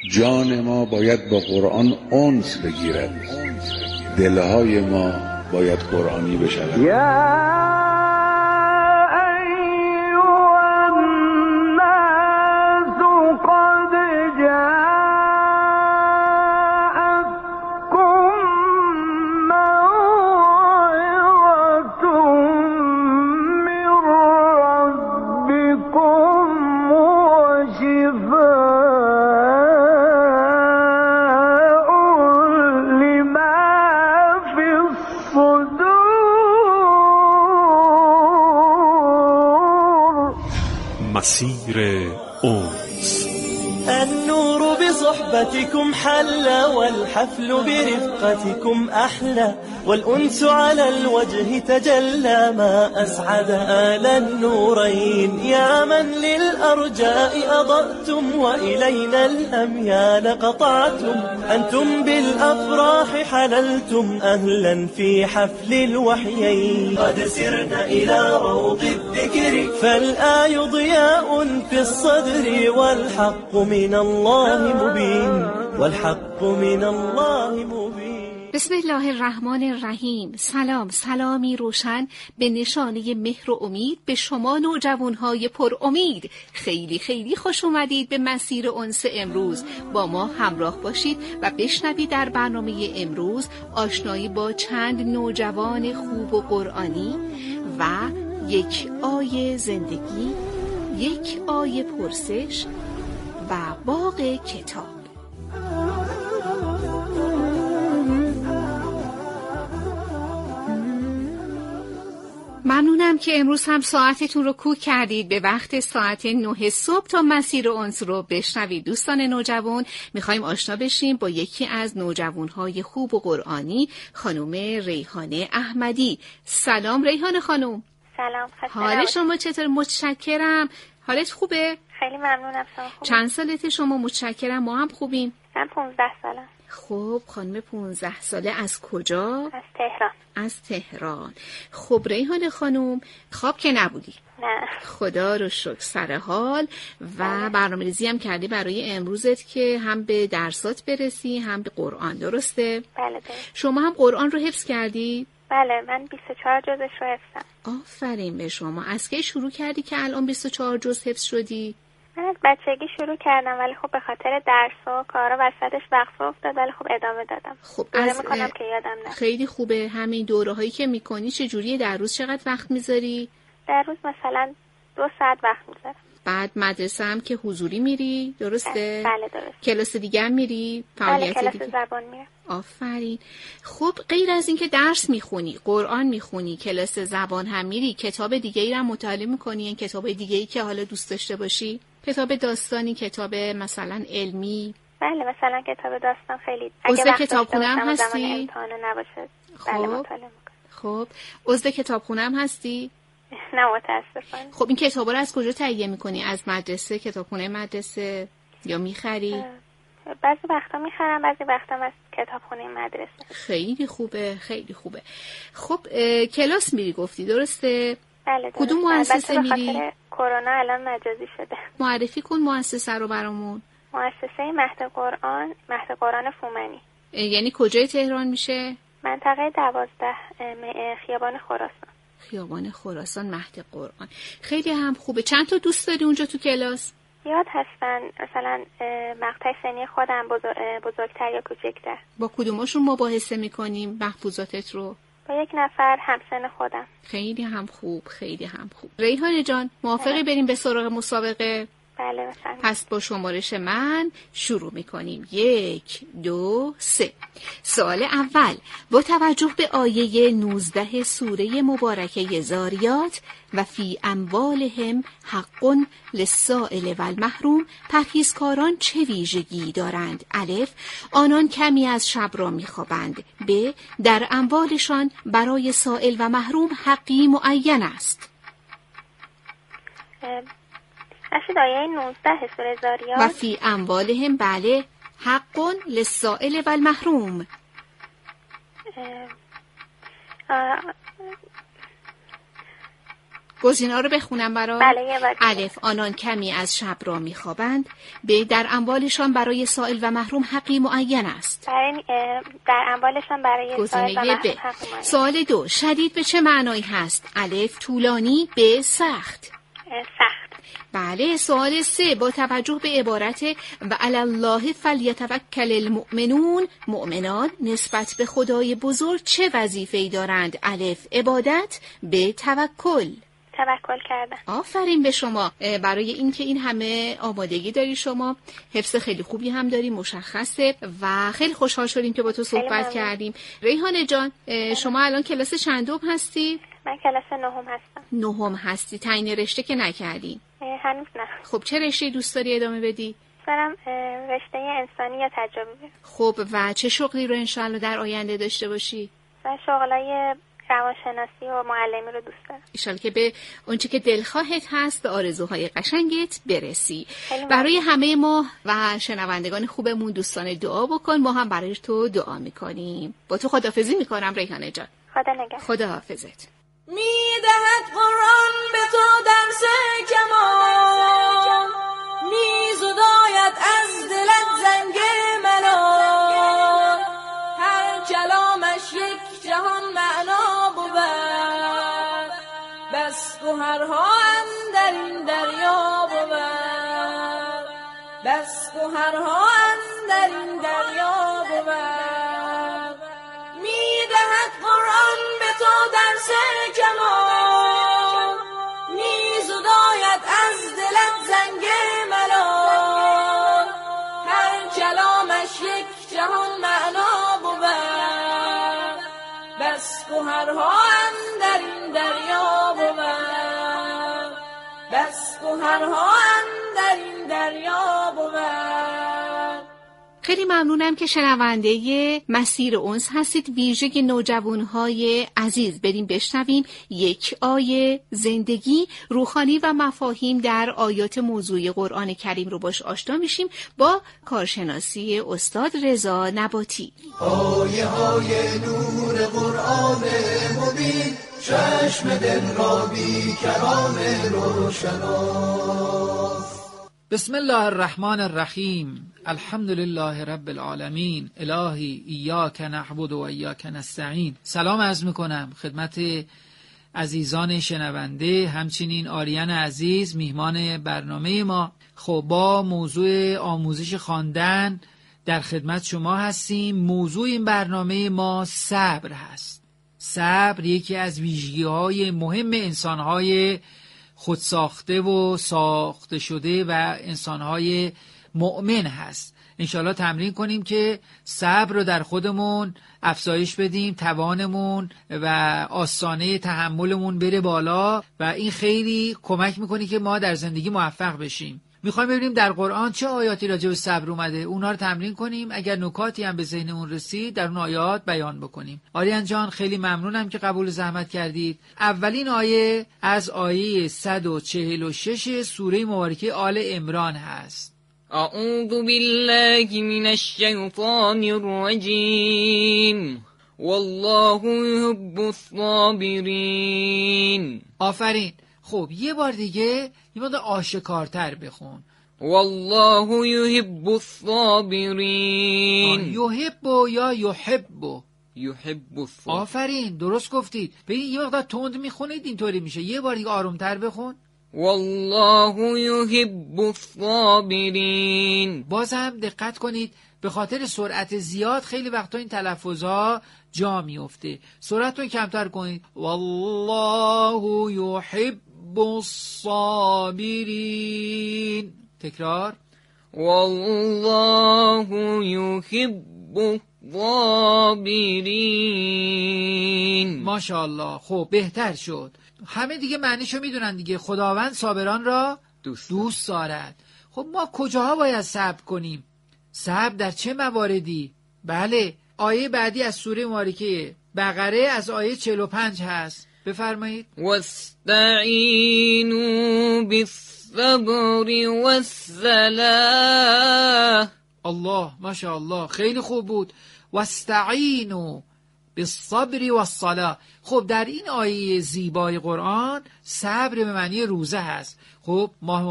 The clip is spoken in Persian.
جان ما باید با قرآن انس بگیرد، دلهای ما باید قرآنی بشود. مسیر انس. النور بصحبتكم حلى والحفل برفقتكم أحلى والأنس على الوجه تجلى ما أسعد آل النورين يا من للأرجاء أضأتم وإلينا الأميال قطعتم أنتم بالأفراح حللتم أهلا في حفل الوحيين قد سرنا إلى روض الذكر فالآي ضياء في الصدر والحق من الله مبين والحق من الله مبين. بسم الله الرحمن الرحیم. سلامی روشن به نشانه مهر و امید به شما نوجوانهای پر امید. خیلی خیلی خوش اومدید به مسیر انس امروز. با ما همراه باشید و بشنوید در برنامه امروز آشنایی با چند نوجوان خوب و قرآنی و یک آیه زندگی، یک آیه پرسش و باغ کتاب. ممنونم که امروز هم ساعتتون رو کوک کردید به وقت ساعت 9 صبح تا مسیر انس رو بشنوید. دوستان نوجوان، میخوایم آشنا بشیم با یکی از نوجوانهای خوب و قرآنی، خانم ریحانه احمدی. سلام ریحانه خانم. سلام. حال شما چطور؟ متشکرم. حالت خوبه؟ خیلی ممنونم. شما خوبه؟ چند سالته شما؟ متشکرم. ما هم خوبیم. من 15 سالم. خب خانم 15 ساله از کجا؟ از تهران. از تهران. خب ریحانه خانم، خواب که نبودی؟ نه. خدا رو شکر سر حال. و برنامه‌ریزی هم کردی برای امروزت که هم به درسات برسی هم به قرآن، درسته؟ بله درست. شما هم قرآن رو حفظ کردی؟ بله من 24 جزش رو حفظم. آفرین به شما. از کی شروع کردی که الان 24 جز حفظ شدی؟ من از بچگی شروع کردم ولی خب به خاطر درس و کارا وسطش وقفه افتاد ولی خب ادامه دادم. خب از میکنم که یادم نره. خیلی خوبه. همین دوره‌هایی که میکنی چجوریه؟ در روز چقدر وقت میذاری؟ در روز مثلا 2 ساعت وقت میذارم. بعد مدرسه هم که حضوری میری، درسته؟ بله درست. کلاس دیگه هم میری؟ فعالیت بله دیگه؟ کلاس زبان میرم. آفرین. خب غیر از این که درس میخونی، قرآن میخونی، کلاس زبان هم میری، کتاب دیگه ای رو مطالعه میکنی؟ این کتاب دیگه ای که حالا دوست داشته باشی؟ کتاب داستانی، کتاب مثلا علمی؟ بله مثلا کتاب داستان خیلی. عضو کتابخونه هم هستی؟ امتحان نباشه. بله مطالعه میکنم. خب عضو کتابخونه هم هستی؟ نه متاسفانه. خب این کتابا رو از کجا تهیه میکنی؟ از مدرسه، کتابخونه مدرسه یا میخری؟ بعضی وقتا میخرم، بعضی وقتا از کتابخونه مدرسه. خیلی خوبه، خیلی خوبه. خب کلاس میری گفتی، درسته؟ بله درسته. کدوم مؤسسه میری؟ به خاطر کرونا الان مجازی شده. معرفی کن مؤسسه رو برامون. مؤسسه مهد قرآن فومنی. یعنی کجای تهران میشه؟ منطقه 12 خیابان خراسان. خیابان خراسان، مهد قرآن. خیلی هم خوبه. چند تا دوست داری اونجا تو کلاس؟ زیاد هستن، مثلا مقطع سنی خودم بزرگتر یا کوچکتر. با کدوماشون مباحثه میکنیم محفوظاتت رو؟ با یک نفر همسن خودم. خیلی هم خوب، خیلی هم خوب. ریحانه جان موافقی بریم به سراغ مسابقه؟ بله مثلا. پس با شمارش من شروع میکنیم. 1 2 3. سوال اول: با توجه به آیه 19 سوره مبارکه زاریات و فی اموالهم حق للسائل و المحروم، پرهیزکاران چه ویژگی دارند؟ الف: آنان کمی از شب را میخوابند. ب: در اموالشان برای سائل و محروم حقی معین است. اشید آیه 19 سوره زاریات و فی اموالهم، بله، حق للسائل و المحروم. گزینه‌ها رو بخونم برات. بله یه بار. الف، آنان کمی از شب را میخوابند. ب، در اموالشان برای سائل و محروم حقی معین است. در اموالشان برای سائل و محروم حقی معین. سوال 2، شدید به چه معنایی هست؟ الف، طولانی. ب، سخت. سخت. بله. سوال 3، با توجه به عبارت و علی الله فلیتوکل المؤمنون، مؤمنان نسبت به خدای بزرگ چه وظیفه‌ای دارند؟ الف، عبادت. ب، توکل کردن. آفرین به شما. برای اینکه این همه آمادگی داری، شما حفظ خیلی خوبی هم داری، مشخصه و خیلی خوشحال شدیم که با تو صحبت کردیم. ریحانه جان، شما الان کلاس چندم هستی؟ من کلاس 9 هستم. 9 هستی. تعیین رشته که نکردی؟ هنوز نه. خب چه رشته دوست داری ادامه بدی؟ دارم رشته انسانی یا تجربی. خب و چه شغلی رو انشالله در آینده داشته باشی؟ من شغلای روانشناسی و معلمی رو دوست دارم. انشالله که به اونچه که دلخواهت هست، به آرزوهای قشنگت برسی. برای همه ما و شنوندگان خوبمون دوستان دعا بکن. ما هم برای تو دعا میکنیم. با تو خداحافظی میکنم ریحانه جان. خدا نگهدار. خداحافظت. میدهد قرآن به تو درس کمان، میزداید از دلت زنگ ملال، هر کلامش یک جهان معنا بود، بس گوهرها اندر این دریا بود، بس گوهرها اندر این دریا بود. میدهد قرآن به تو درس کمان، میزداید از دلت زنگ ملال، هر کلامش یک جهان معنا بود، بس گوهرها اندر این دریا بود، بس گوهرها اندر این دریا بود. خیلی ممنونم که شنونده مسیر انس هستید. ویژه نوجوانهای عزیز، بریم بشنویم یک آیه زندگی، روحانی و مفاهیم در آیات موضوعی قرآن کریم رو باش آشنا میشیم با کارشناسی استاد رضا نباتی. آیه های نور قرآن مبین، چشم دل را بی کران روشناس. بسم الله الرحمن الرحیم. الحمد لله رب العالمین. الهی ایاک نعبد و ایاک نستعین. سلام عرض میکنم خدمت عزیزان شنونده، همچنین آریان عزیز میهمان برنامه ما. خب با موضوع آموزش خواندن در خدمت شما هستیم. موضوع این برنامه ما صبر هست. صبر یکی از ویژگی‌های مهم انسان‌های خودساخته و ساخته شده و انسان‌های مؤمن هست. انشالله تمرین کنیم که صبر رو در خودمون افزایش بدیم، توانمون و آستانه تحملمون بره بالا و این خیلی کمک میکنه که ما در زندگی موفق بشیم. میخوایم ببینیم در قرآن چه آیاتی راجع به صبر اومده، اونا رو تمرین کنیم. اگر نکاتی هم به ذهنمون رسید در اون آیات بیان بکنیم. آریان جان خیلی ممنونم که قبول زحمت کردید. اولین آیه از آیه 146 سوره مبارکه آل عمران هست. اعوذ بالله من الشیطان الرجیم والله يحب الصابرین. آفرین. خب یه بار دیگه یه مقدار آشکارتر بخون. والله يحب الصابرین. یحب یا یحب؟ یحب الصابرین. آفرین، درست گفتید. ببین یه مقدار تند میخونید اینطوری میشه. یه بار دیگه آرومتر بخون. والله يحب الصابرین. بازم دقت کنید، به خاطر سرعت زیاد خیلی وقتا این تلفظها جا میفته. سرعت رو کمتر کنید. والله يحب الصابرین. تکرار. والله يحب الصابرین. ماشاءالله. خب بهتر شد. همه دیگه معنیشو میدونن دیگه. خداوند صابران را دوست دارد. خب ما کجاها باید صبر کنیم؟ صبر در چه مواردی؟ بله، آیه بعدی از سوره مبارکه بقره از آیه 45 هست. بفرمایید. واستعینوا بالصبر والصلاة. الله، ماشاءالله، خیلی خوب بود. واستعینوا بالصبر والصلاة. خب در این آیه زیبای قرآن صبر به معنی روزه هست. خب ماه